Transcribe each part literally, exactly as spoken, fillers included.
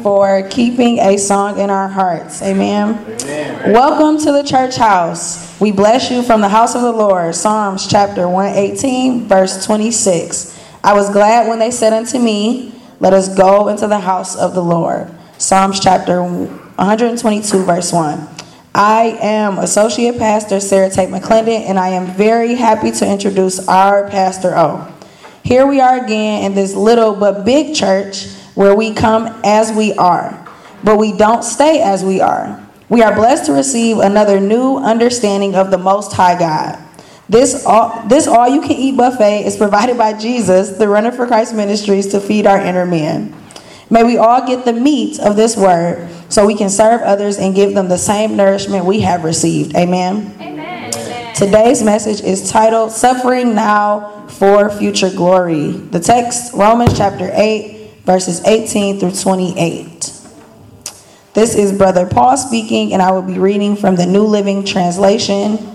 for keeping a song in our hearts. Amen. Amen. Welcome to the church house. We bless you from the house of the Lord. Psalms chapter one eighteen, verse twenty-six. I was glad when they said unto me, let us go into the house of the Lord. Psalms chapter one twenty-two, verse one. I am Associate Pastor Sarah Tate McClendon, and I am very happy to introduce our Pastor O. Here we are again in this little but big church where we come as we are, but we don't stay as we are. We are blessed to receive another new understanding of the Most High God. This all, this all-you-can-eat buffet is provided by Jesus, the Runner for Christ Ministries, to feed our inner man. May we all get the meat of this word so we can serve others and give them the same nourishment we have received. Amen. Amen. Today's message is titled, Suffering Now for Future Glory. The text, Romans chapter eight, verses eighteen through twenty-eight. This is Brother Paul speaking, and I will be reading from the New Living Translation.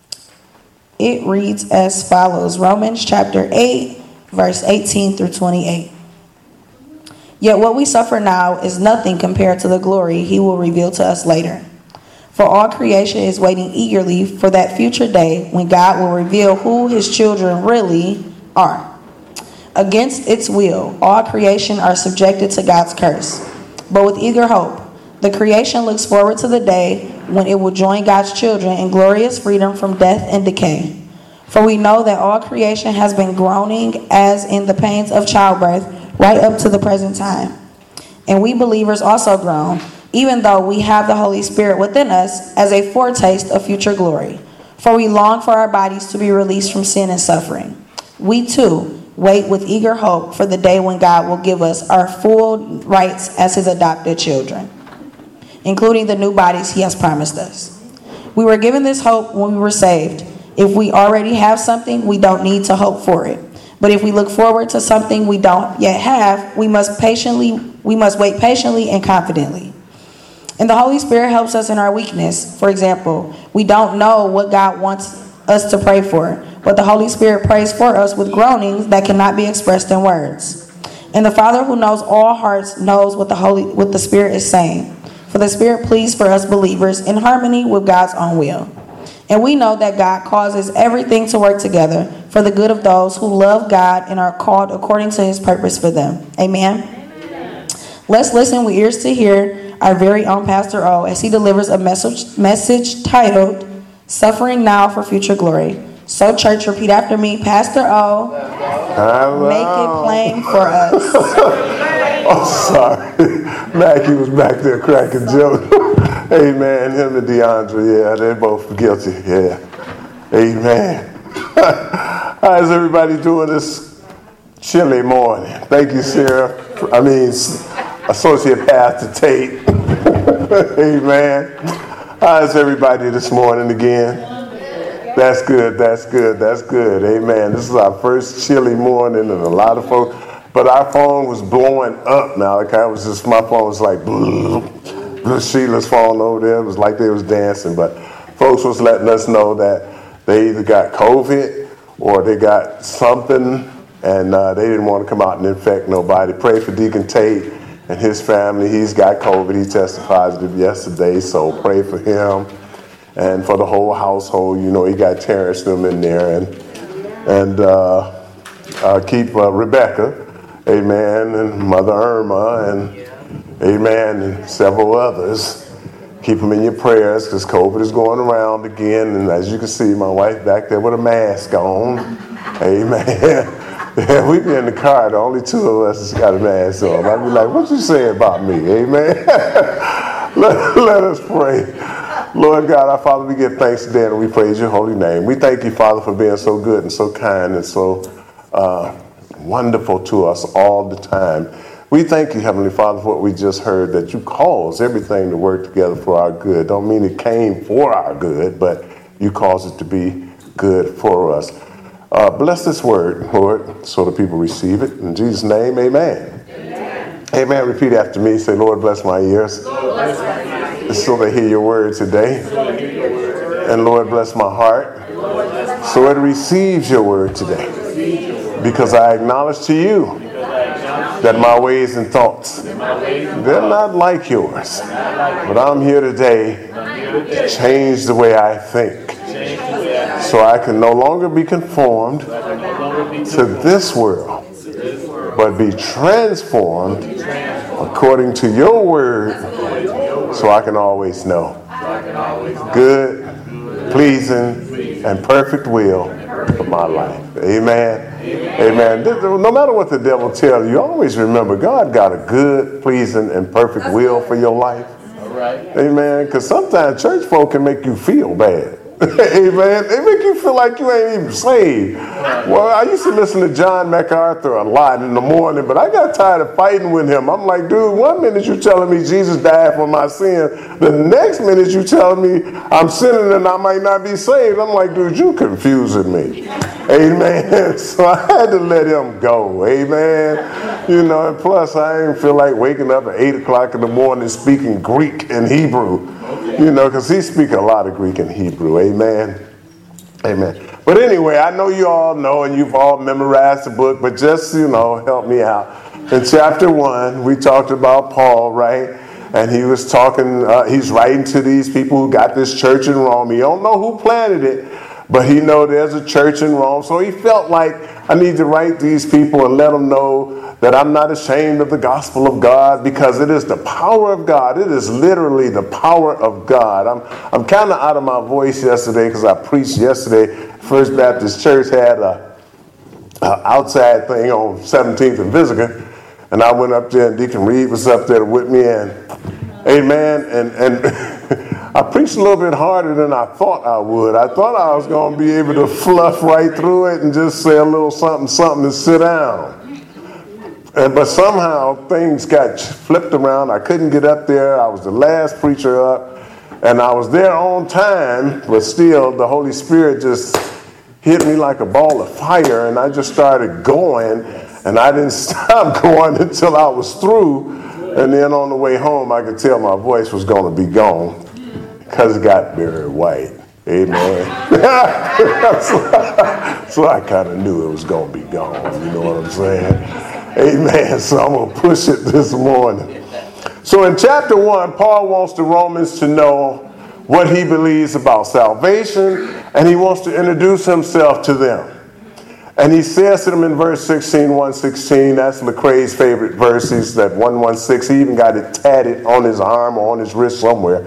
It reads as follows, Romans chapter eight, verse eighteen through twenty-eight. Yet what we suffer now is nothing compared to the glory he will reveal to us later. For all creation is waiting eagerly for that future day when God will reveal who his children really are. Against its will, all creation are subjected to God's curse. But with eager hope, the creation looks forward to the day when it will join God's children in glorious freedom from death and decay. For we know that all creation has been groaning as in the pains of childbirth right up to the present time. And we believers also groan, even though we have the Holy Spirit within us as a foretaste of future glory. For we long for our bodies to be released from sin and suffering. We too wait with eager hope for the day when God will give us our full rights as his adopted children, including the new bodies he has promised us. We were given this hope when we were saved. If we already have something, we don't need to hope for it. But if we look forward to something we don't yet have, we must patiently, we must wait patiently and confidently. And the Holy Spirit helps us in our weakness. For example, we don't know what God wants us to pray for, but the Holy Spirit prays for us with groanings that cannot be expressed in words. And the Father who knows all hearts knows what the Holy, what the Spirit is saying. For the Spirit pleads for us believers in harmony with God's own will. And we know that God causes everything to work together for the good of those who love God and are called according to his purpose for them. Amen. Amen. Let's listen with ears to hear our very own Pastor O as he delivers a message, message titled, Suffering Now for Future Glory. So church, repeat after me. Pastor O, hello. Make it plain for us. Oh, sorry. Mackie was back there cracking jokes. Amen. Him and DeAndre, yeah, they're both guilty. Yeah. Amen. How's everybody doing this chilly morning? Thank you, Sarah. I mean, Associate Pastor Tate. Amen. How's everybody this morning again? That's good. That's good. That's good. Amen. This is our first chilly morning, and a lot of folks. But our phone was blowing up now. Like I was just, my phone was like, blue, blue. Sheila's phone over there. It was like they was dancing. But folks was letting us know that they either got COVID or they got something, and uh, they didn't want to come out and infect nobody. Pray for Deacon Tate and his family. He's got COVID. He tested positive yesterday, so pray for him. And for the whole household, you know, he got Terrence them in there. And and uh, uh, keep uh, Rebecca, amen, and Mother Irma, and amen, and several others. Keep them in your prayers because COVID is going around again. And as you can see, my wife back there with a mask on. Amen. Yeah, we be in the car, the only two of us has got a mask on. I'd be like, what you say about me? Amen. let, let us pray. Lord God, our Father, we give thanks today and we praise your holy name. We thank you, Father, for being so good and so kind and so uh, wonderful to us all the time. We thank you, Heavenly Father, for what we just heard, that you cause everything to work together for our good. Don't mean it came for our good, but you cause it to be good for us. Uh, bless this word, Lord, so the people receive it. In Jesus' name, amen. Amen. Amen. Repeat after me. Say, Lord, bless my ears. Lord, bless my ears. So they hear your word today. Your word. And Lord, bless my heart. Lord, bless so it receives your word today. Because I acknowledge to you that my ways and thoughts, they're not like yours. But I'm here today to change the way I think, so I can no longer be conformed to this world, but be transformed according to your word, so I can always know good, pleasing, and perfect will for my life. Amen. Amen. No matter what the devil tells you, always remember God got a good, pleasing, and perfect will for your life. Amen. Because sometimes church folk can make you feel bad. Amen. They make you feel like you ain't even saved. Well, I used to listen to John MacArthur a lot in the morning, but I got tired of fighting with him. I'm like, dude, one minute you telling me Jesus died for my sin. The next minute you telling me I'm sinning and I might not be saved. I'm like, dude, you confusing me. Amen. So I had to let him go. Amen. You know, and plus I didn't feel like waking up at eight o'clock in the morning speaking Greek and Hebrew. You know, because he speaks a lot of Greek and Hebrew. Amen. Amen. But anyway, I know you all know and you've all memorized the book, but just, you know, help me out. In chapter one, we talked about Paul, right? And he was talking, uh, he's writing to these people who got this church in Rome. He don't know who planted it, but he know there's a church in Rome. So he felt like, I need to write these people and let them know that I'm not ashamed of the gospel of God, because it is the power of God. It is literally the power of God. I'm I'm kind of out of my voice yesterday because I preached yesterday. First Baptist Church had a, a outside thing on seventeenth and Visitor, and I went up there and Deacon Reed was up there with me, and amen, and and I preached a little bit harder than I thought I would. I thought I was going to be able to fluff right through it and just say a little something, something and sit down. And, but somehow things got flipped around. I couldn't get up there. I was the last preacher up. And I was there on time, but still the Holy Spirit just hit me like a ball of fire. And I just started going. And I didn't stop going until I was through. And then on the way home, I could tell my voice was going to be gone because it got very white. Amen. so, so I kind of knew it was going to be gone. You know what I'm saying? Amen. So I'm going to push it this morning. So in chapter one, Paul wants the Romans to know what he believes about salvation, and he wants to introduce himself to them. And he says to them in verse sixteen, one sixteen, that's Lecrae's favorite verse. He's that one sixteen. He even got it tatted on his arm or on his wrist somewhere.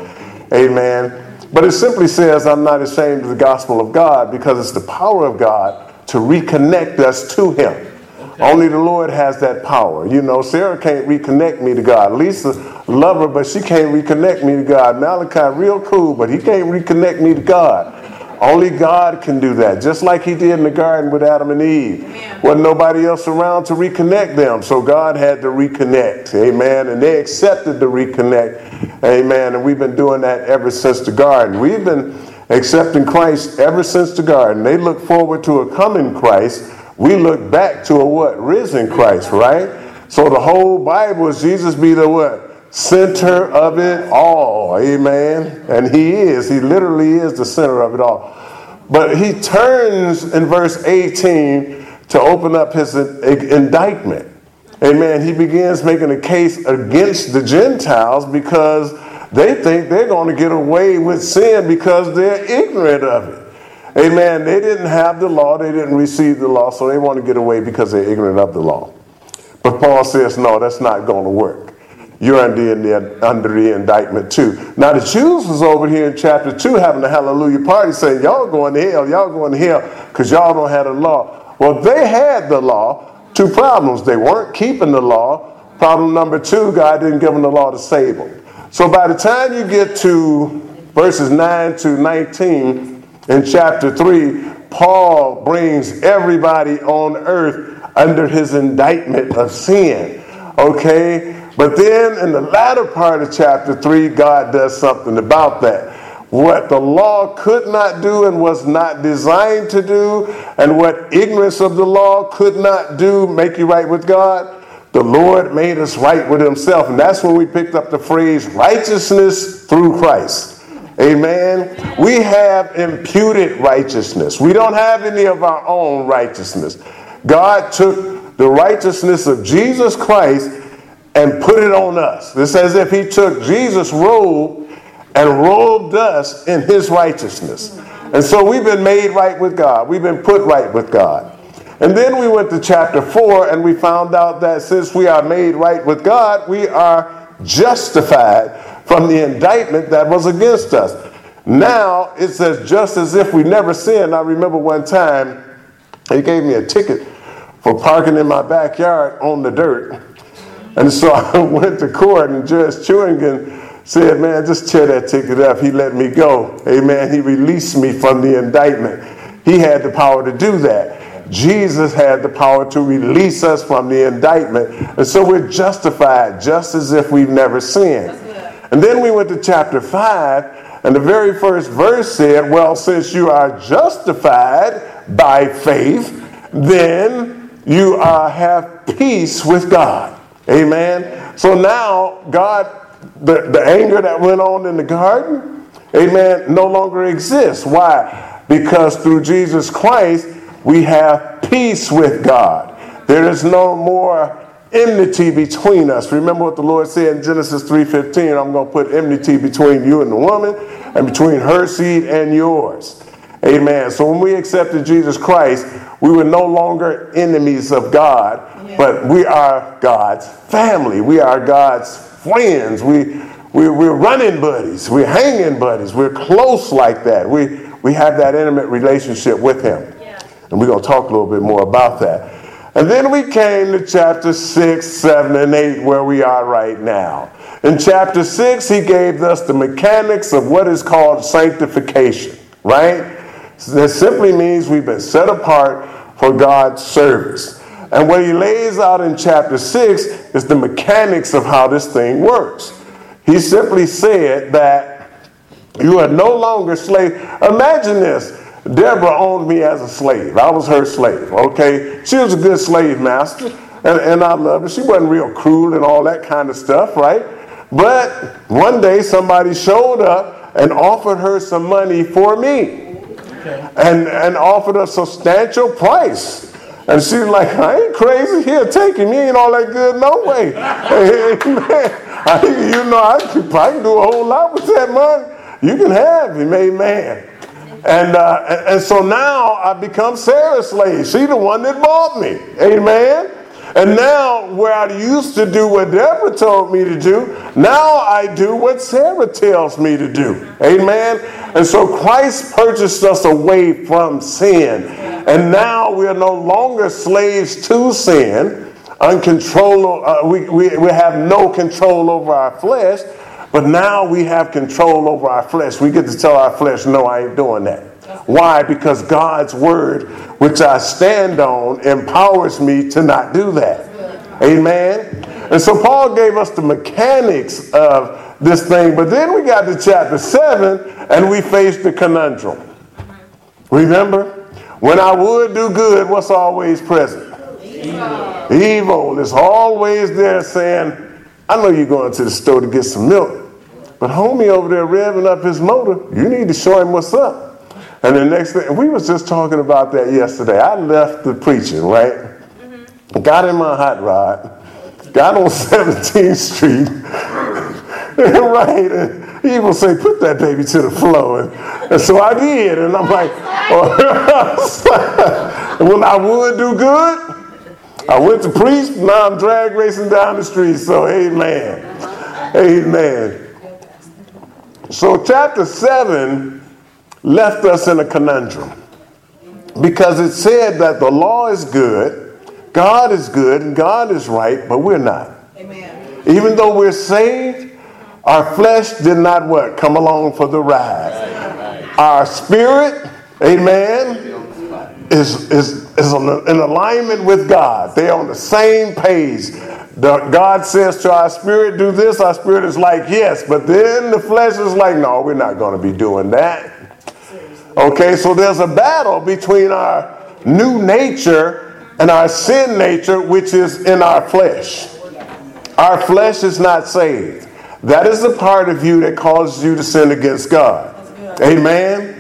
Amen. But it simply says, I'm not ashamed of the gospel of God, because it's the power of God to reconnect us to him. Only the Lord has that power. You know, Sarah can't reconnect me to God. Lisa, love her, but she can't reconnect me to God. Malachi, real cool, but he can't reconnect me to God. Only God can do that, just like he did in the garden with Adam and Eve. Amen. Wasn't nobody else around to reconnect them, so God had to reconnect. Amen. And they accepted the reconnect. Amen. And we've been doing that ever since the garden. We've been accepting Christ ever since the garden. They look forward to a coming Christ. We look back to a what? Risen Christ, right? So the whole Bible is Jesus be the what? Center of it all. Amen. And he is. He literally is the center of it all. But he turns in verse eighteen to open up his indictment. Amen. He begins making a case against the Gentiles because they think they're going to get away with sin because they're ignorant of it. Amen. They didn't have the law. They didn't receive the law, so they want to get away because they're ignorant of the law. But Paul says, no, that's not going to work. You're under the, under the indictment too. Now the Jews was over here in chapter two having a hallelujah party saying, y'all going to hell, y'all going to hell because y'all don't have the law. Well, they had the law. Two problems. They weren't keeping the law. Problem number two, God didn't give them the law to save them. So by the time you get to verses nine to nineteen in chapter three, Paul brings everybody on earth under his indictment of sin. Okay? But then in the latter part of chapter three, God does something about that. What the law could not do and was not designed to do, and what ignorance of the law could not do, make you right with God, the Lord made us right with himself. And that's when we picked up the phrase righteousness through Christ. Amen. We have imputed righteousness. We don't have any of our own righteousness. God took the righteousness of Jesus Christ and put it on us. It's as if he took Jesus' robe and robed us in his righteousness. And so we've been made right with God. We've been put right with God. And then we went to chapter four and we found out that since we are made right with God, we are justified from the indictment that was against us. Now it says just as if we never sinned. I remember one time he gave me a ticket for parking in my backyard on the dirt. And so I went to court and Judge Chewingen said, man, just tear that ticket up. He let me go. Amen. He released me from the indictment. He had the power to do that. Jesus had the power to release us from the indictment. And so we're justified just as if we've never sinned. And then we went to chapter five, and the very first verse said, well, since you are justified by faith, then you uh, have peace with God. Amen. So now God, the, the anger that went on in the garden, amen, no longer exists. Why? Because through Jesus Christ, we have peace with God. There is no more enmity between us. Remember what the Lord said in Genesis three fifteen, I'm going to put enmity between you and the woman and between her seed and yours. Amen. So when we accepted Jesus Christ, we were no longer enemies of God, yeah. but we are God's family. We are God's friends. We, we, we're running buddies. We're hanging buddies. We're close like that. We, we have that intimate relationship with him. Yeah. And we're going to talk a little bit more about that. And then we came to chapter six, seven, and eight, where we are right now. In chapter six, he gave us the mechanics of what is called sanctification, right? That simply means we've been set apart for God's service. And what he lays out in chapter six is the mechanics of how this thing works. He simply said that you are no longer slave. Imagine this. Deborah owned me as a slave. I was her slave, okay? She was a good slave master, and, and I loved her. She wasn't real cruel and all that kind of stuff, right? But one day somebody showed up and offered her some money for me, okay. and, and offered a substantial price. And she's like, I ain't crazy. Here, take it. Me ain't all that good, no way. Hey, man, I, you know, I can, I can do a whole lot with that money. You can have him, amen. And, uh, and and so now I become Sarah's slave. She's the one that bought me. Amen. And now where I used to do what Deborah told me to do, now I do what Sarah tells me to do. Amen. And so Christ purchased us away from sin. And now we are no longer slaves to sin. Uncontrollable, uh, we, we, we have no control over our flesh. But now we have control over our flesh. We get to tell our flesh, no, I ain't doing that. Why? Because God's word, which I stand on, empowers me to not do that. Amen. And so Paul gave us the mechanics of this thing. But then we got to chapter seven and we faced the conundrum. Remember? When I would do good, what's always present? Evil. Evil is always there saying, I know you're going to the store to get some milk. But homie over there revving up his motor, you need to show him what's up. And the next thing, we was just talking about that yesterday. I left the preaching, right? Mm-hmm. Got in my hot rod, got on seventeenth Street, right? And he will say, put that baby to the floor. And, and so I did. And I'm like, oh. When I would do good, I went to preach, now I'm drag racing down the street. So amen. Amen. So chapter seven left us in a conundrum because it said that the law is good, God is good, and God is right, but we're not. Amen. Even though we're saved, our flesh did not what? Come along for the ride. Our spirit, amen, is, is, is in alignment with God. They're on the same page. The, God says to our spirit, do this. Our spirit is like, yes. But then the flesh is like, no, we're not going to be doing that. Okay, so there's a battle between our new nature and our sin nature, which is in our flesh. Our flesh is not saved. That is the part of you that causes you to sin against God. Amen.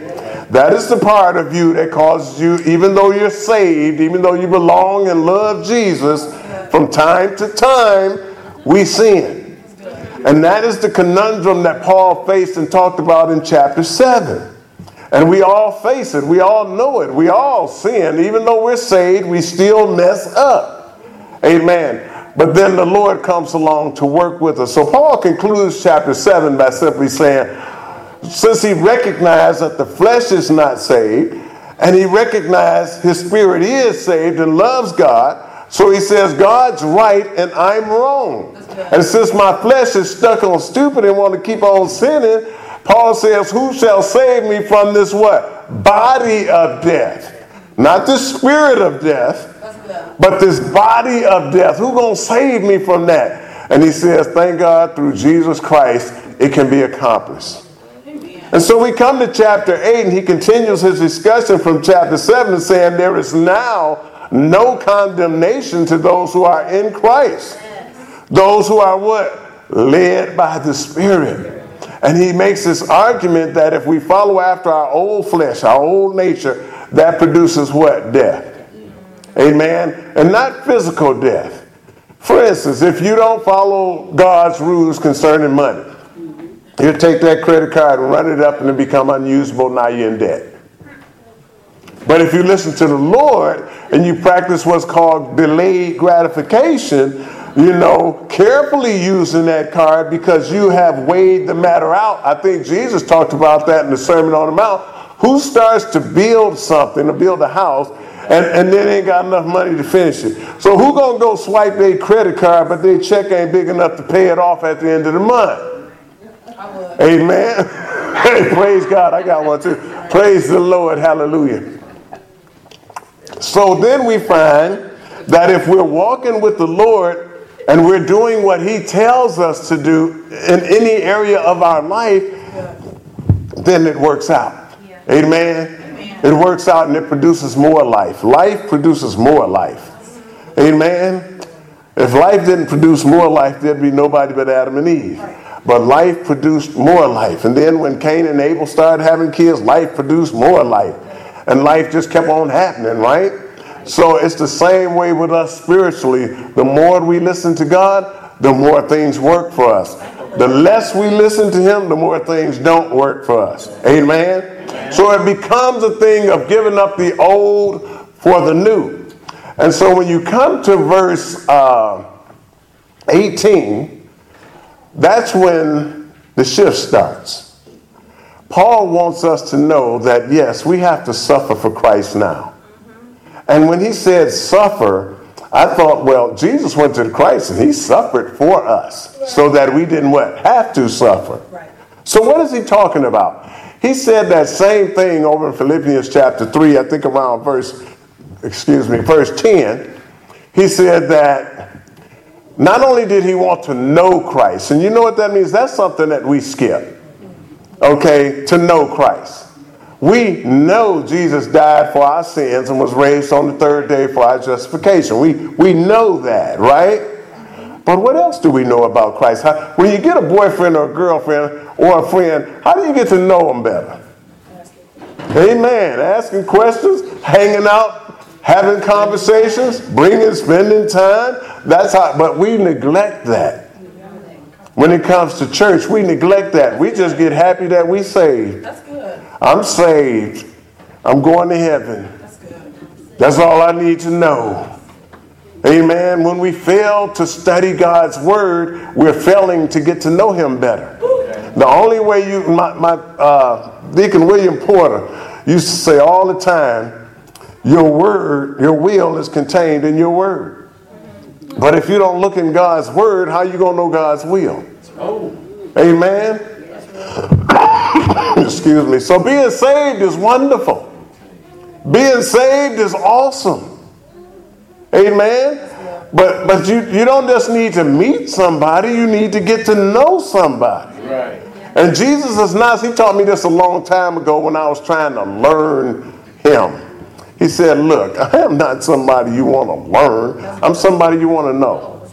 That is the part of you that causes you, even though you're saved, even though you belong and love Jesus, from time to time, we sin. And that is the conundrum that Paul faced and talked about in chapter seven. And we all face it. We all know it. We all sin. Even though we're saved, we still mess up. Amen. But then the Lord comes along to work with us. So Paul concludes chapter seven by simply saying, since he recognized that the flesh is not saved, and he recognized his spirit is saved and loves God, so he says, God's right and I'm wrong. And since my flesh is stuck on stupid and want to keep on sinning, Paul says, who shall save me from this what? Body of death. Not the spirit of death, but this body of death. Who's going to save me from that? And he says, thank God through Jesus Christ, it can be accomplished. And so we come to chapter eight, and he continues his discussion from chapter seven, saying there is now no condemnation to those who are in Christ. Those who are what? Led by the Spirit. And he makes this argument that if we follow after our old flesh, our old nature, that produces what? Death. Amen? And not physical death. For instance, if you don't follow God's rules concerning money, you take that credit card and run it up and it become unusable, now you're in debt. But if you listen to the Lord and you practice what's called delayed gratification, you know, carefully using that card because you have weighed the matter out. I think Jesus talked about that in the Sermon on the Mount. Who starts to build something, to build a house, and, and then ain't got enough money to finish it? So who gonna go swipe their credit card, but their check ain't big enough to pay it off at the end of the month? Amen. Hey, praise God. I got one too. Praise the Lord. Hallelujah. So then we find that if we're walking with the Lord and we're doing what he tells us to do in any area of our life, then it works out. Amen. It works out and it produces more life. Life produces more life. Amen. If life didn't produce more life, there'd be nobody but Adam and Eve. But life produced more life. And then when Cain and Abel started having kids, life produced more life. And life just kept on happening, right? So it's the same way with us spiritually. The more we listen to God, the more things work for us. The less we listen to him, the more things don't work for us. Amen? So it becomes a thing of giving up the old for the new. And so when you come to verse uh, eighteen, that's when the shift starts. Paul wants us to know that, yes, we have to suffer for Christ now. And when he said suffer, I thought, well, Jesus went to the Christ and he suffered for us so that we didn't what? Have to suffer. So what is he talking about? He said that same thing over in Philippians chapter three, I think around verse, excuse me, verse ten. He said that not only did he want to know Christ, and you know what that means? That's something that we skip. Okay, to know Christ. We know Jesus died for our sins and was raised on the third day for our justification. We, we know that, right? But what else do we know about Christ? How, when you get a boyfriend or a girlfriend or a friend, how do you get to know them better? Amen. Asking questions, hanging out, having conversations, bringing, spending time. That's how, but we neglect that. When it comes to church, we neglect that. We just get happy that we saved. That's good. I'm saved. I'm going to heaven. That's good. That's all I need to know. Amen. When we fail to study God's word, we're failing to get to know him better. The only way you, my, my uh, Deacon William Porter used to say all the time, your word, your will is contained in your word. But if you don't look in God's word, how you going to know God's will? Amen. Excuse me. So being saved is wonderful. Being saved is awesome. Amen. But but you, you don't just need to meet somebody, you need to get to know somebody. Right. And Jesus is not, he taught me this a long time ago when I was trying to learn him. He said, look, I am not somebody you want to learn. I'm somebody you want to know.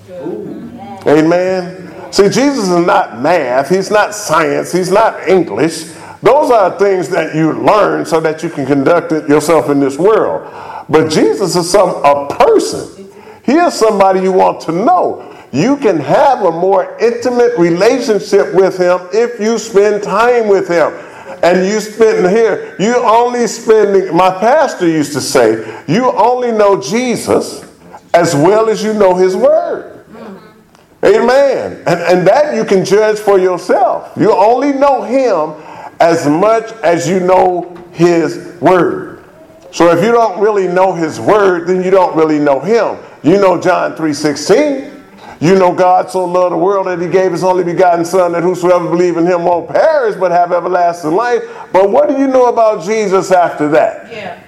Amen. See, Jesus is not math. He's not science. He's not English. Those are things that you learn so that you can conduct it yourself in this world. But Jesus is some a person. He is somebody you want to know. You can have a more intimate relationship with him if you spend time with him. And you spend here, you only spending, my pastor used to say, you only know Jesus as well as you know his word. Amen. And, and that you can judge for yourself. You only know him as much as you know his word. So if you don't really know his word, then you don't really know him. You know John three sixteen. You know God so loved the world that he gave his only begotten son, that whosoever believe in him won't perish but have everlasting life. But what do you know about Jesus after that? Yeah.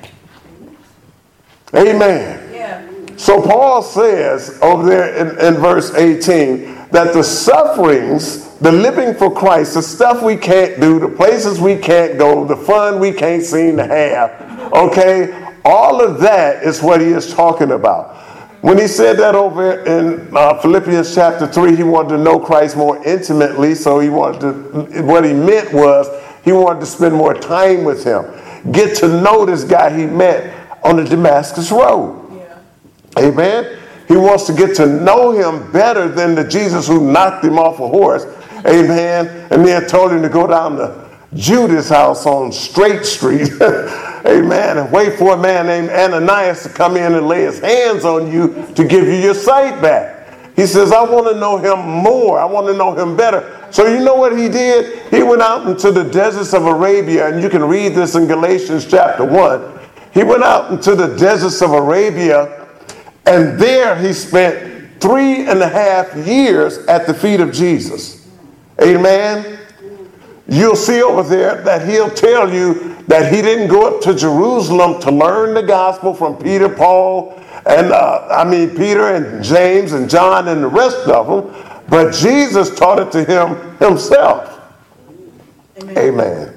Amen. Yeah. So Paul says over there in, in verse eighteen that the sufferings, the living for Christ, the stuff we can't do, the places we can't go, the fun we can't seem to have, okay, all of that is what he is talking about. When he said that over in uh, Philippians chapter three, he wanted to know Christ more intimately. So he wanted to, what he meant was he wanted to spend more time with him. Get to know this guy he met on the Damascus Road. Yeah. Amen. He wants to get to know him better than the Jesus who knocked him off a horse. Amen. And then told him to go down to Judas' house on Straight Street. Amen. And wait for a man named Ananias to come in and lay his hands on you to give you your sight back. He says, I want to know him more. I want to know him better. So you know what he did? He went out into the deserts of Arabia, and you can read this in Galatians chapter one. He went out into the deserts of Arabia, and there he spent three and a half years at the feet of Jesus. Amen. You'll see over there that he'll tell you that he didn't go up to Jerusalem to learn the gospel from Peter, Paul, and uh, I mean Peter and James and John and the rest of them, but Jesus taught it to him himself. Amen. Amen.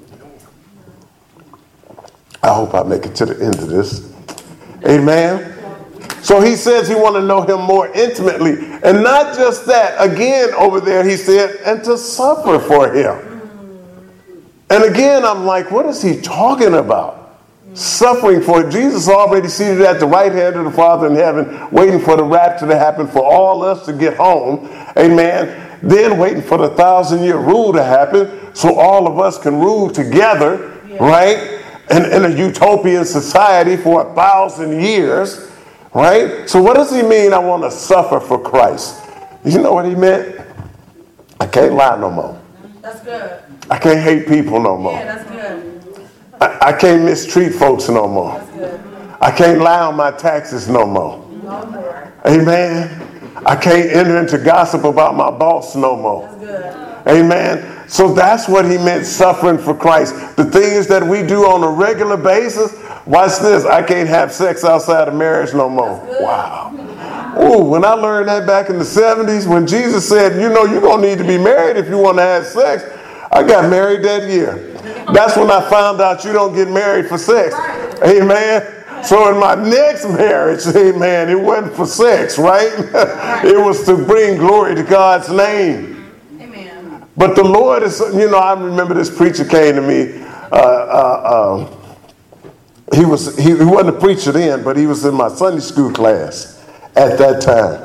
I hope I make it to the end of this. Amen. So he says he wants to know him more intimately. And not just that, again over there he said, and to suffer for him. And again, I'm like, what is he talking about? Suffering for Jesus already seated at the right hand of the Father in heaven, waiting for the rapture to happen for all us to get home. Amen. Then waiting for the thousand year rule to happen so all of us can rule together, yeah. right? In, in a utopian society for a thousand years, right? So what does he mean, I want to suffer for Christ? You know what he meant? I can't lie no more. That's good. I can't hate people no more. Yeah, that's good. I, I can't mistreat folks no more. That's good. I can't lie on my taxes no more. No more. Amen. I can't enter into gossip about my boss no more. That's good. Amen. So that's what he meant, suffering for Christ. The things that we do on a regular basis. Watch this. I can't have sex outside of marriage no more. Wow. Ooh, when I learned that back in the seventies, when Jesus said, you know, you're going to need to be married if you want to have sex, I got married that year. That's when I found out you don't get married for sex. Amen. So in my next marriage, amen, it wasn't for sex, right? It was to bring glory to God's name. Amen. But the Lord is, you know, I remember this preacher came to me. Uh, uh, uh, he was he, he wasn't a preacher then, but he was in my Sunday school class at that time.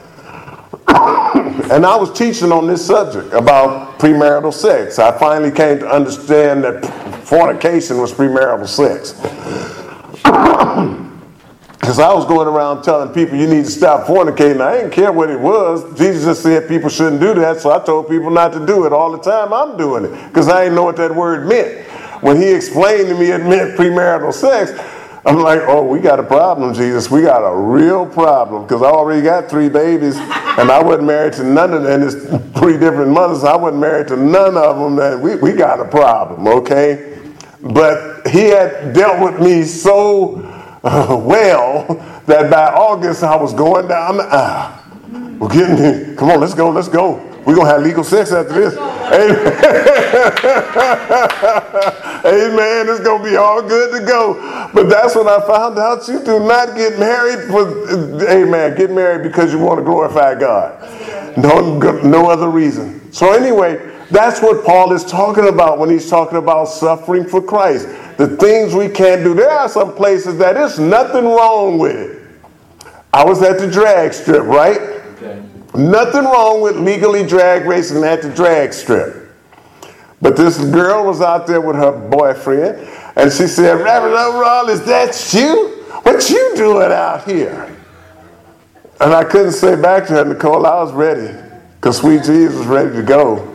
And I was teaching on this subject about premarital sex. I finally came to understand that fornication was premarital sex. Because I was going around telling people you need to stop fornicating. I didn't care what it was. Jesus just said people shouldn't do that, so I told people not to do it all the time. I'm doing it because I didn't know what that word meant. When he explained to me it meant premarital sex, I'm like, oh, we got a problem, Jesus. We got a real problem because I already got three babies and I wasn't married to none of them. And it's three different mothers. I wasn't married to none of them. And we, we got a problem, okay? But he had dealt with me so uh, well that by August I was going down the aisle. We're getting here. Come on, let's go, let's go. We're going to have legal sex after this. Amen. Amen. It's going to be all good to go. But that's when I found out you do not get married for, amen, get married because you want to glorify God. No, no other reason. So anyway, That's what Paul is talking about when he's talking about suffering for Christ. The things we can't do. There are some places that there's nothing wrong with. I was at the drag strip, right? Okay. Nothing wrong with legally drag racing at the drag strip. But this girl was out there with her boyfriend, and she said, Reverend Overall, is that you? What you doing out here? And I couldn't say back to her, Nicole, I was ready, because sweet Jesus was ready to go.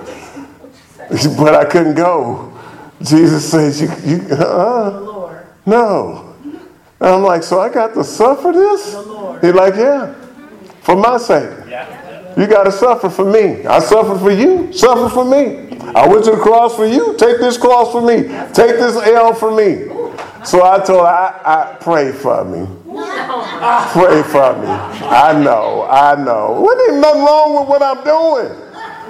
But I couldn't go. Jesus says, you, you uh, no. And I'm like, so I got to suffer this? He's like, yeah, for my sake. You got to suffer for me. I suffered for you, suffer for me. I went to the cross for you, take this cross for me. Take this L for me. So I told her, I, I pray for me. Pray for me. I know, I know. Well, there's nothing wrong with what I'm doing.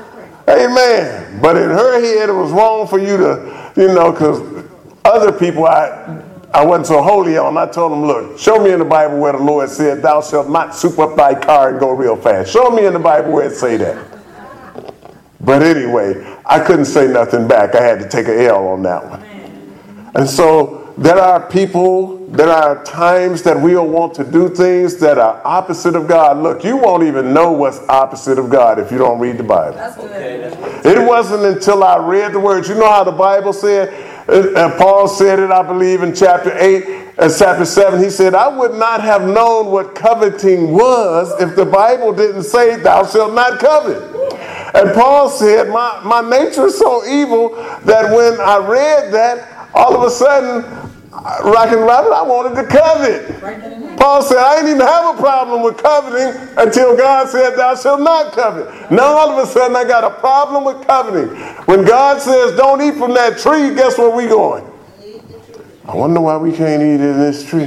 Amen. But in her head, it was wrong for you to, you know, because other people I I wasn't so holy on. I told them, look, show me in the Bible where the Lord said, thou shalt not soup up thy car and go real fast. Show me in the Bible where it say that. But anyway, I couldn't say nothing back. I had to take an L on that one. And so there are people, there are times that we'll want to do things that are opposite of God. Look, you won't even know what's opposite of God if you don't read the Bible. That's good. Okay, it wasn't until I read the words. You know how the Bible said, and Paul said it, I believe, in chapter eight and chapter seven. He said, I would not have known what coveting was if the Bible didn't say, thou shalt not covet. And Paul said, my, my nature is so evil that when I read that, all of a sudden, Rockin' Robert, I wanted to covet. Paul said, I didn't even have a problem with coveting until God said, thou shalt not covet. Now all of a sudden, I got a problem with coveting. When God says, don't eat from that tree, guess where we going? I wonder why we can't eat in this tree.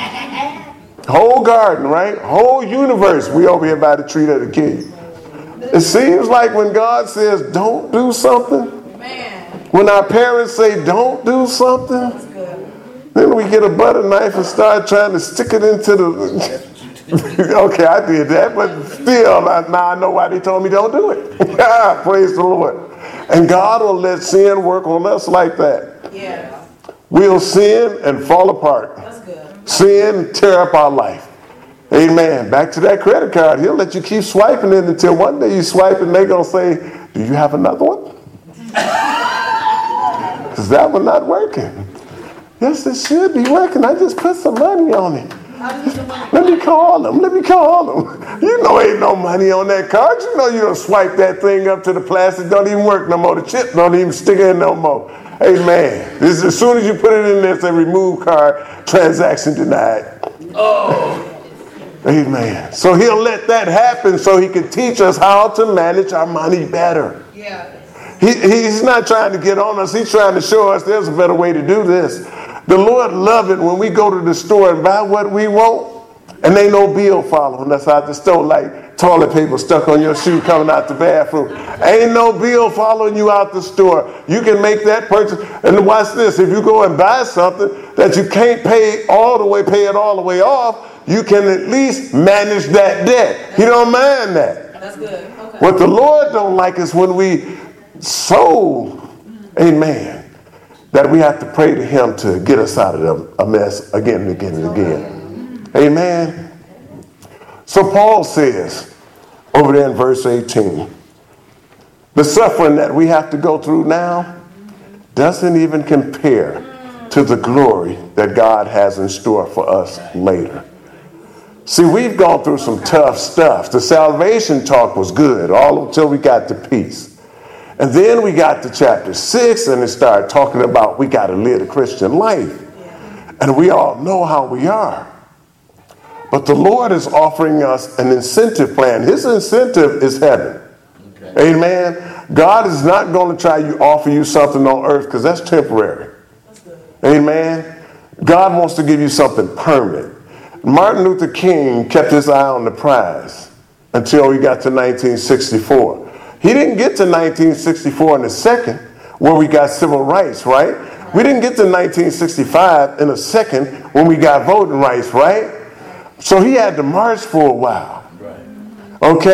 Whole garden, right? Whole universe, we over here by the tree of the king. It seems like when God says, don't do something, when our parents say, don't do something, then we get a butter knife and start trying to stick it into the... Okay, I did that, but still, I, now I know why they told me don't do it. Praise the Lord. And God will let sin work on us like that. Yeah. We'll sin and fall apart. That's good. Sin, tear up our life. Amen. Back to that credit card. He'll let you keep swiping it until one day you swipe and they're going to say, do you have another one? Because that one not working. Yes, it should be working. I just put some money on it. Let me call them. Let me call them. You know ain't no money on that card. You know you don't swipe that thing up to the plastic. Don't even work no more. The chip don't even stick in no more. Amen. This is, as soon as you put it in there, say remove card, transaction denied. Oh. Amen. So he'll let that happen so he can teach us how to manage our money better. Yeah. He, he's not trying to get on us. He's trying to show us there's a better way to do this. The Lord love it when we go to the store and buy what we want and ain't no bill following us out the store like toilet paper stuck on your shoe coming out the bathroom. Ain't no bill following you out the store. You can make that purchase. And watch this. If you go and buy something that you can't pay all the way, pay it all the way off, you can at least manage that debt. He don't mind that. That's good. Okay. What the Lord don't like is when we sow, amen, that we have to pray to him to get us out of a mess again and again and again. Amen. So Paul says over there in verse eighteen, the suffering that we have to go through now doesn't even compare to the glory that God has in store for us later. See, we've gone through some tough stuff. The salvation talk was good all until we got to peace. And then we got to chapter six and it started talking about we got to live the Christian life. And we all know how we are. But the Lord is offering us an incentive plan. His incentive is heaven. Okay. Amen. God is not going to try to offer you something on earth because that's temporary. That's good. Amen. God wants to give you something permanent. Martin Luther King kept his eye on the prize until he got to nineteen sixty-four. He didn't get to nineteen sixty-four in a second where we got civil rights, right? We didn't get to nineteen sixty-five in a second when we got voting rights, right? So he had to march for a while. Okay?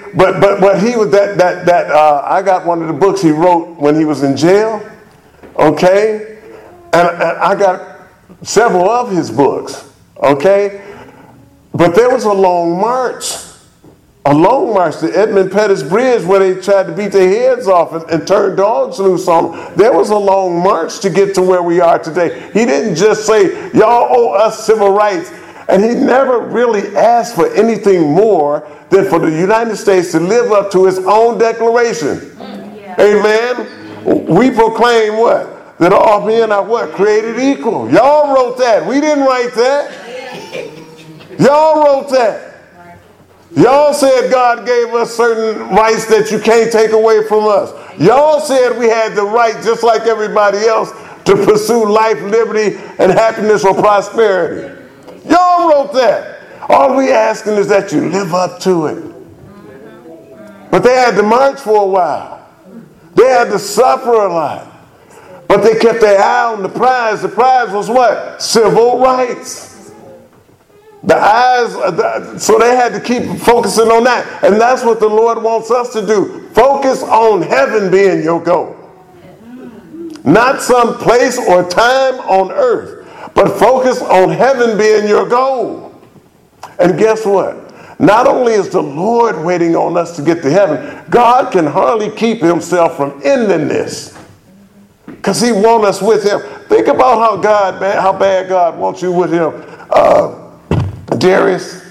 but but but he was that that that uh, I got one of the books he wrote when he was in jail. Okay, and, and I got several of his books. Okay, but there was a long march, a long march to Edmund Pettus Bridge where they tried to beat their heads off and, and turn dogs loose on them. There was a long march to get to where we are today. He didn't just say, y'all owe us civil rights. And he never really asked for anything more than for the United States to live up to its own declaration. Yeah. Amen. We proclaim what? That all men are what? Created equal. Y'all wrote that. We didn't write that. Y'all wrote that. Y'all said God gave us certain rights that you can't take away from us. Y'all said we had the right, just like everybody else, to pursue life, liberty, and happiness or prosperity. Y'all wrote that. All we asking is that you live up to it. But they had to march for a while. They had to suffer a lot. But they kept their eye on the prize. The prize was what? Civil rights. The eyes, so they had to keep focusing on that. And that's what the Lord wants us to do. Focus on heaven being your goal. Not some place or time on earth. But focus on heaven being your goal. And guess what? Not only is the Lord waiting on us to get to heaven, God can hardly keep himself from ending this. Because he wants us with him. Think about how God, how bad God wants you with him. Uh, Darius,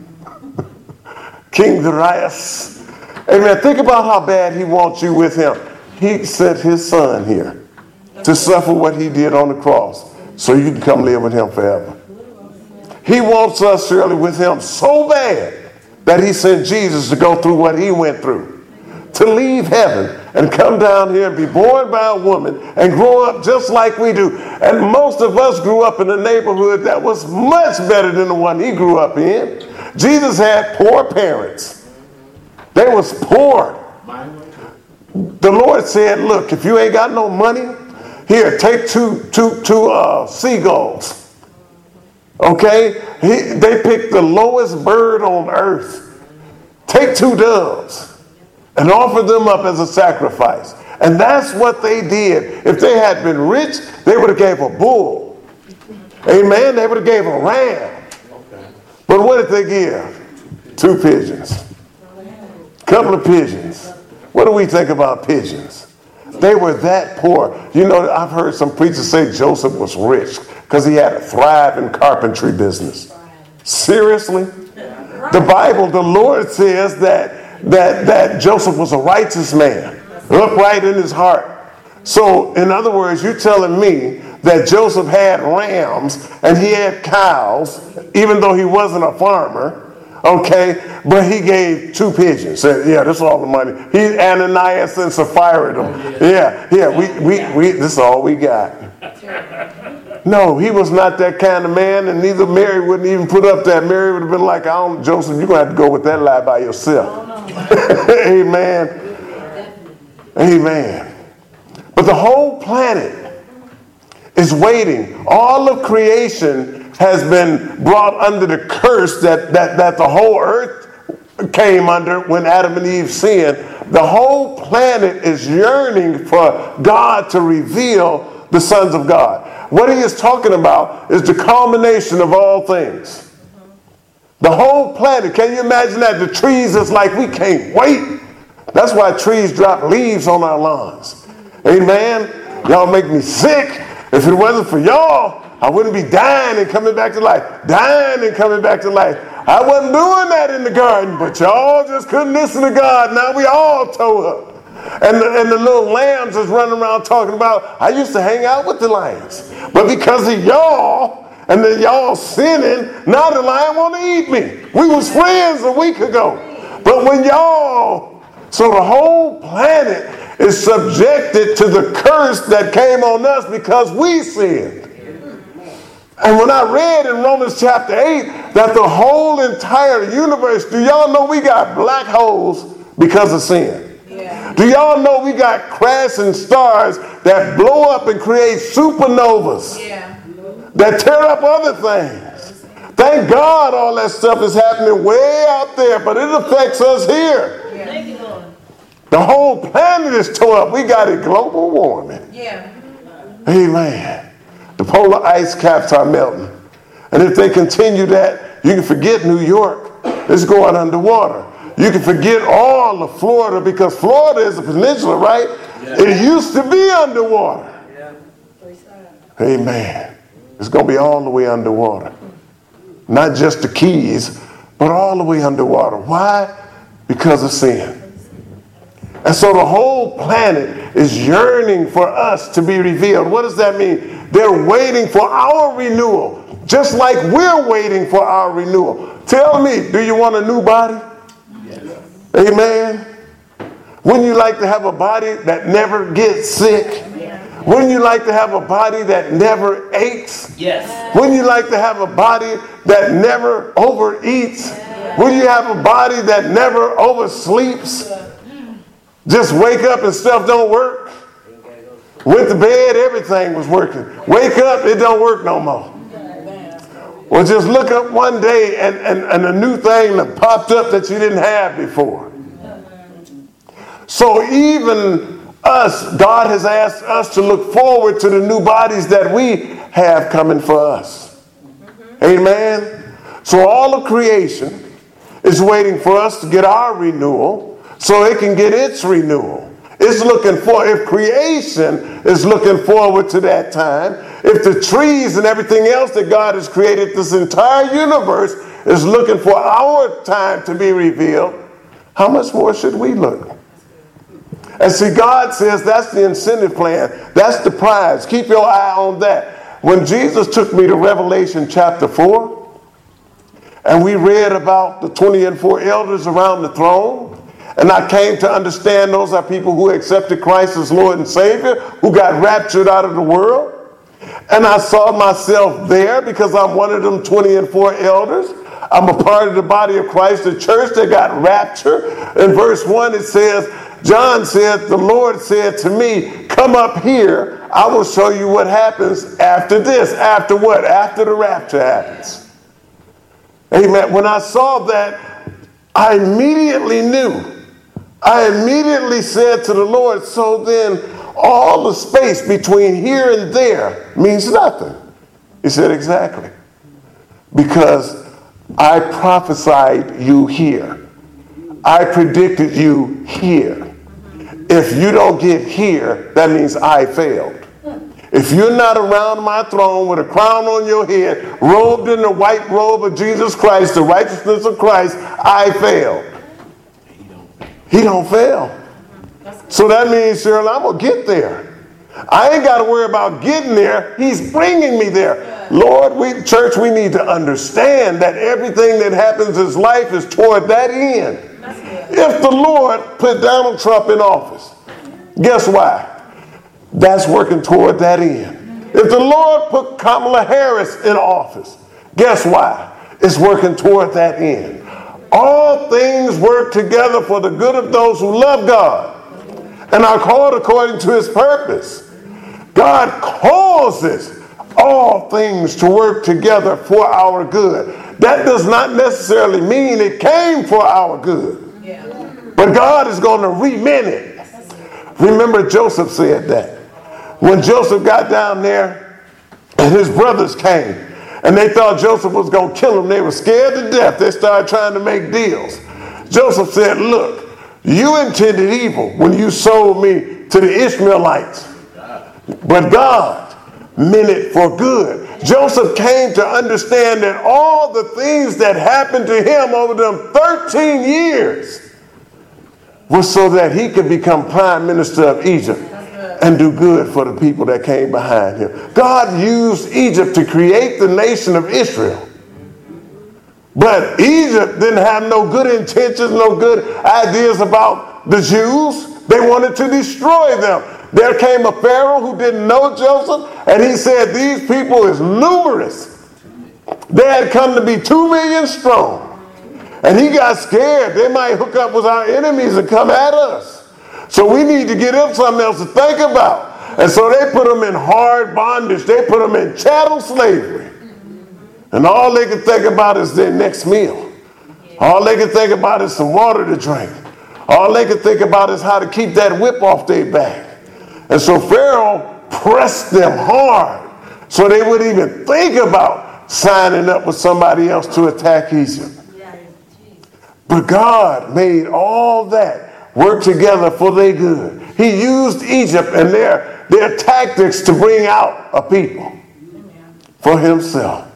King Darius. Amen. Think about how bad he wants you with him. He sent his son here to suffer what he did on the cross, so you can come live with him forever. He wants us surely with him so bad that he sent Jesus to go through what he went through. To leave heaven and come down here and be born by a woman and grow up just like we do. And most of us grew up in a neighborhood that was much better than the one he grew up in. Jesus had poor parents. They was poor. The Lord said, look, if you ain't got no money, here, take two, two, two uh, seagulls. Okay? He, they picked the lowest bird on earth. Take two doves and offer them up as a sacrifice. And that's what they did. If they had been rich, they would have gave a bull. Amen? They would have gave a ram. But what did they give? Two pigeons. A couple of pigeons. What do we think about pigeons? They were that poor. You know, I've heard some preachers say Joseph was rich because he had a thriving carpentry business. Seriously? The Bible, the Lord says that, that, that Joseph was a righteous man, upright in his heart. So, in other words, you're telling me that Joseph had rams and he had cows, even though he wasn't a farmer. Okay, but he gave two pigeons. Said, yeah, this is all the money. He Ananias and Sapphira them. Yeah, yeah, we, we, we, this is all we got. No, he was not that kind of man, and neither Mary wouldn't even put up that. Mary would have been like, I don't, Joseph, you're going to have to go with that lie by yourself. Amen. Amen. But the whole planet is waiting. All of creation has been brought under the curse that, that, that the whole earth came under when Adam and Eve sinned. The whole planet is yearning for God to reveal the sons of God. What he is talking about is the culmination of all things. The whole planet, can you imagine that? The trees is like, we can't wait. That's why trees drop leaves on our lawns. Amen? Y'all make me sick. If it wasn't for y'all, I wouldn't be dying and coming back to life. Dying and coming back to life. I wasn't doing that in the garden, but y'all just couldn't listen to God. Now we all toe up. And the, and the little lambs is running around talking about, I used to hang out with the lions. But because of y'all, and then y'all sinning, now the lion want to eat me. We was friends a week ago. But when y'all, so the whole planet is subjected to the curse that came on us because we sinned. And when I read in Romans chapter eight that the whole entire universe, do y'all know we got black holes because of sin? Yeah. Do y'all know we got crashing stars that blow up and create supernovas yeah. that tear up other things? Thank God all that stuff is happening way out there, but it affects us here. Yeah. The whole planet is tore up. We got it global warming. Yeah. Amen. The polar ice caps are melting. And if they continue that, you can forget New York. It's going underwater. You can forget all of Florida, because Florida is a peninsula, right? Yeah. It used to be underwater. Yeah. Amen. It's going to be all the way underwater. Not just the Keys, but all the way underwater. Why? Because of sin. And so the whole planet is yearning for us to be revealed. What does that mean? They're waiting for our renewal, just like we're waiting for our renewal. Tell me, do you want a new body? Yes. Amen. Wouldn't you like to have a body that never gets sick? Wouldn't you like to have a body that never aches? Yes. Wouldn't you like to have a body that never overeats? Yeah. Wouldn't you have a body that never oversleeps? Just wake up and stuff don't work. Went to bed, everything was working. Wake up, it don't work no more. Or just look up one day and, and, and a new thing that popped up that you didn't have before. So even us, God has asked us to look forward to the new bodies that we have coming for us. Amen. So all of creation is waiting for us to get our renewal so it can get its renewal. It's looking for, if creation is looking forward to that time, if the trees and everything else that God has created, this entire universe is looking for our time to be revealed, how much more should we look? And see, God says that's the incentive plan. That's the prize. Keep your eye on that. When Jesus took me to Revelation chapter four, and we read about the twenty and four elders around the throne, and I came to understand those are people who accepted Christ as Lord and Savior, who got raptured out of the world. And I saw myself there because I'm one of them twenty and four elders. I'm a part of the body of Christ, the church that got raptured. In verse one it says, John said, the Lord said to me, come up here. I will show you what happens after this. After what? After the rapture happens. Amen. When I saw that, I immediately knew. I immediately said to the Lord, so then all the space between here and there means nothing. He said, exactly. Because I prophesied you here. I predicted you here. If you don't get here, that means I failed. If you're not around my throne with a crown on your head, robed in the white robe of Jesus Christ, the righteousness of Christ, I failed. He don't fail. So that means, Cheryl, I'm going to get there. I ain't got to worry about getting there. He's bringing me there. Lord, we, church, we need to understand that everything that happens in life is toward that end. If the Lord put Donald Trump in office, guess why? That's working toward that end. If the Lord put Kamala Harris in office, guess why? It's working toward that end. All things work together for the good of those who love God and are called according to his purpose. God causes all things to work together for our good. That does not necessarily mean it came for our good. But God is going to remit it. Remember, Joseph said that. When Joseph got down there and his brothers came and they thought Joseph was going to kill him, they were scared to death. They started trying to make deals. Joseph said, look, you intended evil when you sold me to the Ishmaelites, but God meant it for good. Joseph came to understand that all the things that happened to him over them thirteen years was so that he could become prime minister of Egypt and do good for the people that came behind him. God used Egypt to create the nation of Israel. But Egypt didn't have no good intentions, no good ideas about the Jews. They wanted to destroy them. There came a Pharaoh who didn't know Joseph, and he said, these people is numerous. They had come to be two million strong. And he got scared. They might hook up with our enemies and come at us. So we need to get them something else to think about. And so they put them in hard bondage. They put them in chattel slavery. And all they can think about is their next meal. All they can think about is some water to drink. All they could think about is how to keep that whip off their back. And so Pharaoh pressed them hard so they wouldn't even think about signing up with somebody else to attack Egypt. But God made all that work together for their good. He used Egypt and their, their tactics to bring out a people for himself.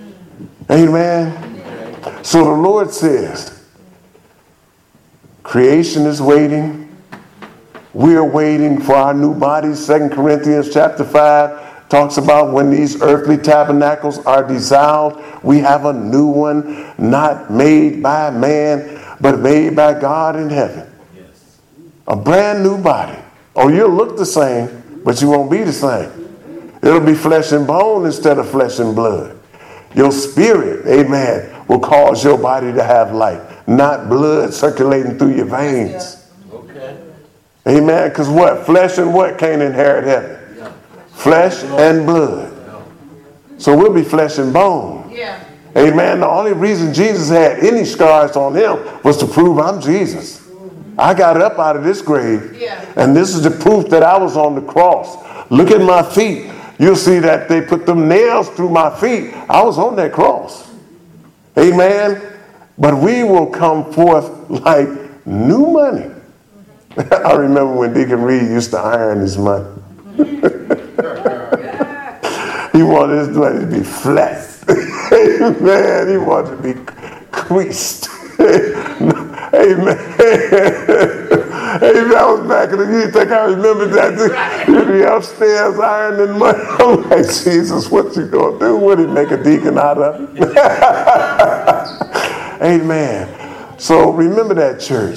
Amen. So the Lord says, creation is waiting. We're waiting for our new bodies. Second Corinthians chapter five talks about when these earthly tabernacles are dissolved, we have a new one, not made by man, but made by God in heaven. Yes. A brand new body. Oh, you'll look the same, but you won't be the same. It'll be flesh and bone instead of flesh and blood. Your spirit, amen, will cause your body to have life, not blood circulating through your veins. Okay. Amen. Because what? Flesh and what can't inherit heaven? Yeah. Flesh and blood. So we'll be flesh and bone. Yeah. Amen. The only reason Jesus had any scars on him was to prove I'm Jesus. I got up out of this grave. Yeah. And this is the proof that I was on the cross. Look at my feet. You'll see that they put them nails through my feet. I was on that cross. Amen. But we will come forth like new money. I remember when Deacon Reed used to iron his money. He wanted his money to be flat. Amen. He wanted to be creased. Amen. Amen. I was back in the you think I remember that? You'd be upstairs ironing money. I'm like, Jesus, what you gonna do? What did he make a deacon out of it? Amen. So remember that, church.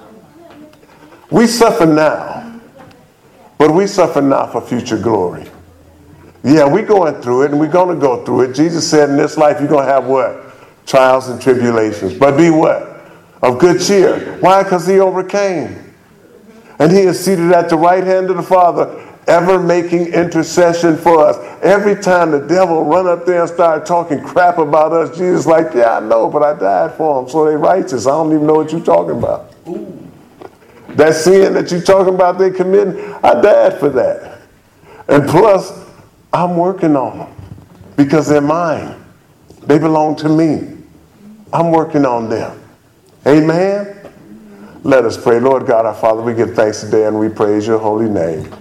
We suffer now, but we suffer now for future glory. Yeah, we're going through it, and we're going to go through it. Jesus said in this life, you're going to have what? Trials and tribulations. But be what? Of good cheer. Why? Because he overcame. And he is seated at the right hand of the Father, ever making intercession for us. Every time the devil run up there and start talking crap about us, Jesus is like, yeah, I know, but I died for them, so they righteous. I don't even know what you're talking about. Ooh. That sin that you're talking about they committing, I died for that. And plus, I'm working on them because they're mine. They belong to me. I'm working on them. Amen? Let us pray. Lord God, our Father, we give thanks today and we praise your holy name.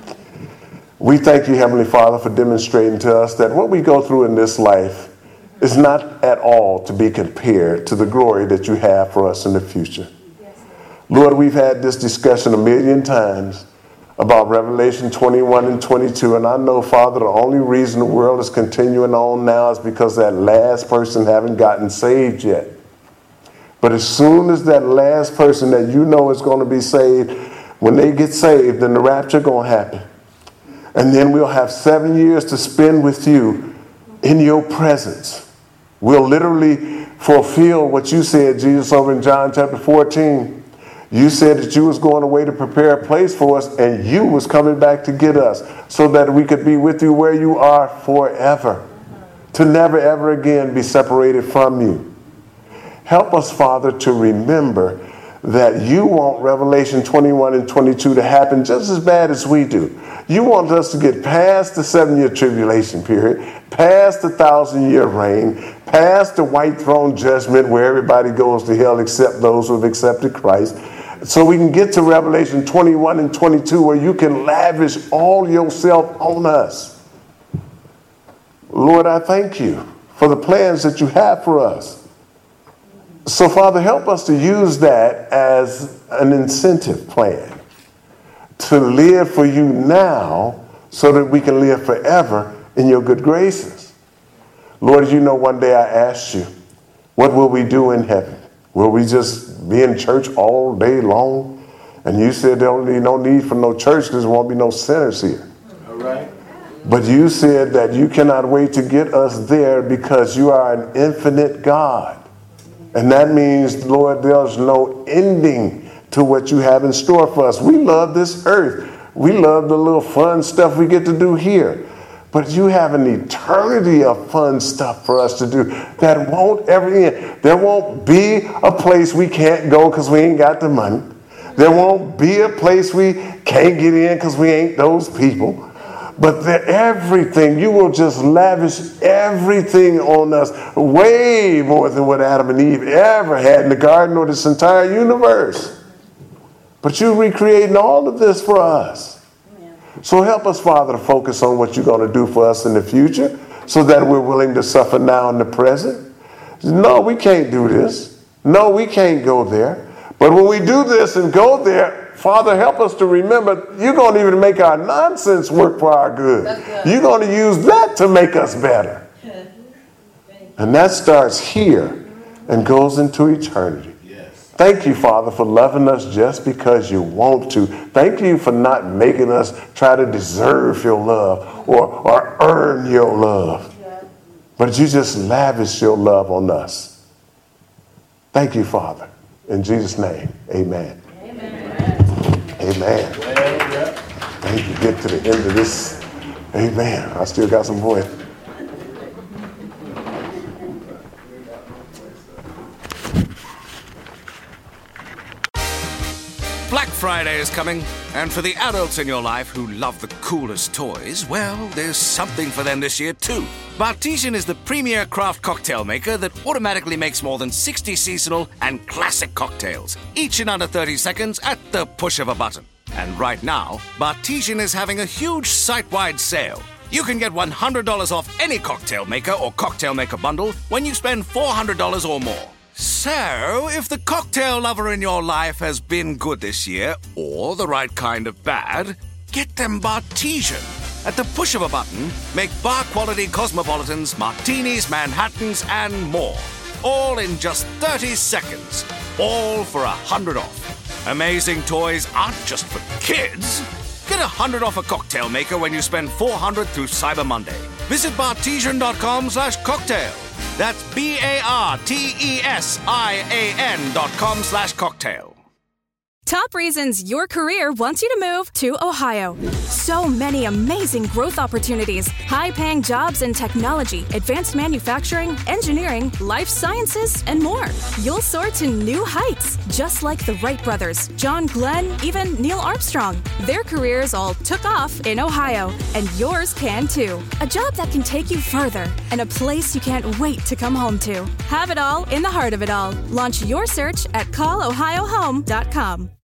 We thank you, Heavenly Father, for demonstrating to us that what we go through in this life is not at all to be compared to the glory that you have for us in the future. Lord, we've had this discussion a million times about Revelation twenty-one and twenty-two, and I know, Father, the only reason the world is continuing on now is because that last person haven't gotten saved yet. But as soon as that last person that you know is going to be saved, when they get saved, then the rapture going to happen. And then we'll have seven years to spend with you in your presence. We'll literally fulfill what you said, Jesus, over in John chapter fourteen. You said that you was going away to prepare a place for us, and you was coming back to get us so that we could be with you where you are forever, to never ever again be separated from you. Help us, Father, to remember that you want Revelation twenty-one and twenty-two to happen just as bad as we do. You want us to get past the seven-year tribulation period, past the thousand-year reign, past the white throne judgment where everybody goes to hell except those who have accepted Christ, so we can get to Revelation twenty-one and twenty-two where you can lavish all yourself on us. Lord, I thank you for the plans that you have for us. So, Father, help us to use that as an incentive plan to live for you now so that we can live forever in your good graces. Lord, you know, one day I asked you, what will we do in heaven? Will we just be in church all day long? And you said there will be no need for no church because there won't be no sinners here. All right. But you said that you cannot wait to get us there because you are an infinite God. And that means, Lord, there's no ending to what you have in store for us. We love this earth. We love the little fun stuff we get to do here. But you have an eternity of fun stuff for us to do that won't ever end. There won't be a place we can't go because we ain't got the money. There won't be a place we can't get in because we ain't those people. But the, everything, you will just lavish everything on us, way more than what Adam and Eve ever had in the garden or this entire universe. But you're recreating all of this for us. So help us, Father, to focus on what you're going to do for us in the future so that we're willing to suffer now in the present. No, we can't do this. No, we can't go there. But when we do this and go there, Father, help us to remember you're going to even make our nonsense work for our good. good. You're going to use that to make us better. And that starts here and goes into eternity. Yes. Thank you, Father, for loving us just because you want to. Thank you for not making us try to deserve your love or, or earn your love. But you just lavish your love on us. Thank you, Father. In Jesus' name, amen. Amen. Thank you. Get to the end of this. Amen. I still got some more. Black Friday is coming, and for the adults in your life who love the coolest toys, well, there's something for them this year too. Bartesian is the premier craft cocktail maker that automatically makes more than sixty seasonal and classic cocktails, each in under thirty seconds at the push of a button. And right now, Bartesian is having a huge site-wide sale. You can get one hundred dollars off any cocktail maker or cocktail maker bundle when you spend four hundred dollars or more. So, if the cocktail lover in your life has been good this year, or the right kind of bad, get them Bartesian. At the push of a button, make bar-quality cosmopolitans, martinis, Manhattans, and more. All in just thirty seconds. All for one hundred dollars off. Amazing toys aren't just for kids. Get one hundred dollars off a cocktail maker when you spend four hundred dollars through Cyber Monday. Visit bartesian.com slash cocktail. That's B-A-R-T-E-S-I-A-N dot com slash cocktail. Top reasons your career wants you to move to Ohio. So many amazing growth opportunities, high-paying jobs in technology, advanced manufacturing, engineering, life sciences, and more. You'll soar to new heights, just like the Wright brothers, John Glenn, even Neil Armstrong. Their careers all took off in Ohio, and yours can too. A job that can take you further, and a place you can't wait to come home to. Have it all in the heart of it all. Launch your search at call ohio home dot com.